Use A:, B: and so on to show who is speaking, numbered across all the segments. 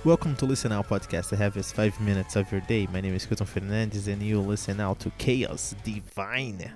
A: Welcome to Listen Now Podcast, the heaviest 5 minutes of your day. My name is Couton Fernandes and you listen now to Chaos Divine.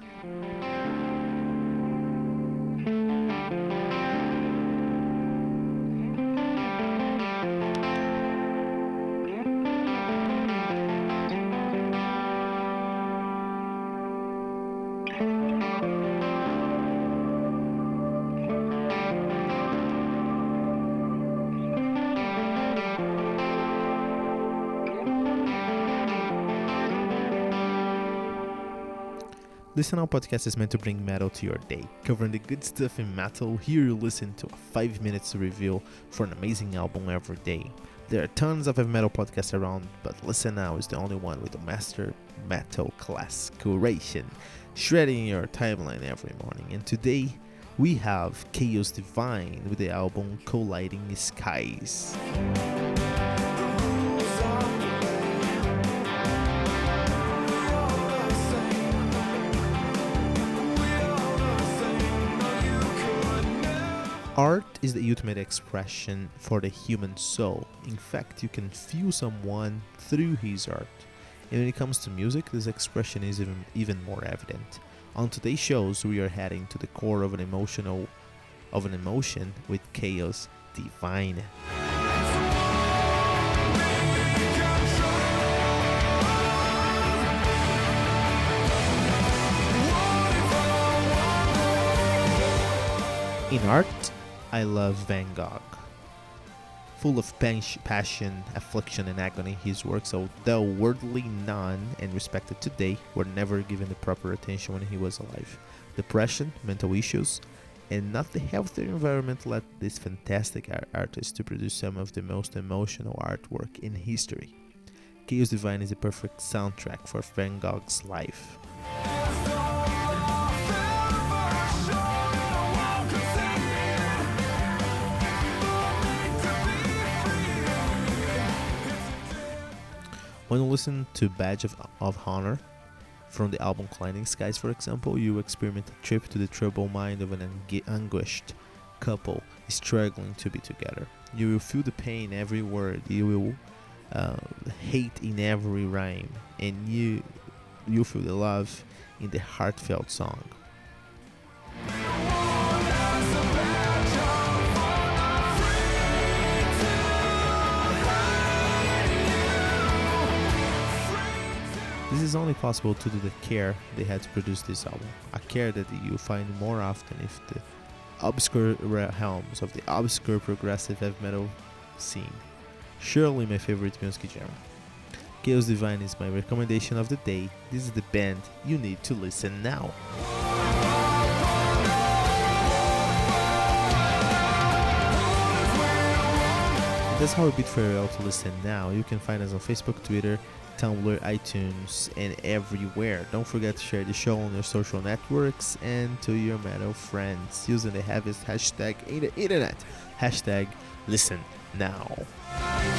A: Listen Now Podcast is meant to bring metal to your day. Covering the good stuff in metal, here you listen to a 5 minutes review for an amazing album every day. There are tons of heavy metal podcasts around, but Listen Now is the only one with a master metal class curation, shredding your timeline every morning. And today, we have Chaos Divine with the album Colliding Skies. Art is the ultimate expression for the human soul. In fact, you can feel someone through his art. And when it comes to music, this expression is even more evident. On today's shows, we are heading to the core of an emotion with Chaos Divine. In art, I love Van Gogh. Full of passion, affliction, and agony, his works, although worldly known and respected today, were never given the proper attention when he was alive. Depression, mental issues, and not the healthy environment led this fantastic artist to produce some of the most emotional artwork in history. Chaos Divine is a perfect soundtrack for Van Gogh's life. When you listen to Badge of Honor from the album Colliding Skies, for example, you experiment a trip to the troubled mind of an anguished couple struggling to be together. You will feel the pain in every word, you will hate in every rhyme, and you feel the love in the heartfelt song. This is only possible due to the care they had to produce this album, a care that you find more often if the obscure realms of the obscure progressive heavy metal scene. Surely my favorite music genre. Chaos Divine is my recommendation of the day. This is the band you need to listen now. That's how we bid farewell to Listen Now. You can find us on Facebook, Twitter, Tumblr, iTunes, and everywhere. Don't forget to share the show on your social networks and to your metal friends using the heaviest hashtag in the internet. Hashtag Listen Now.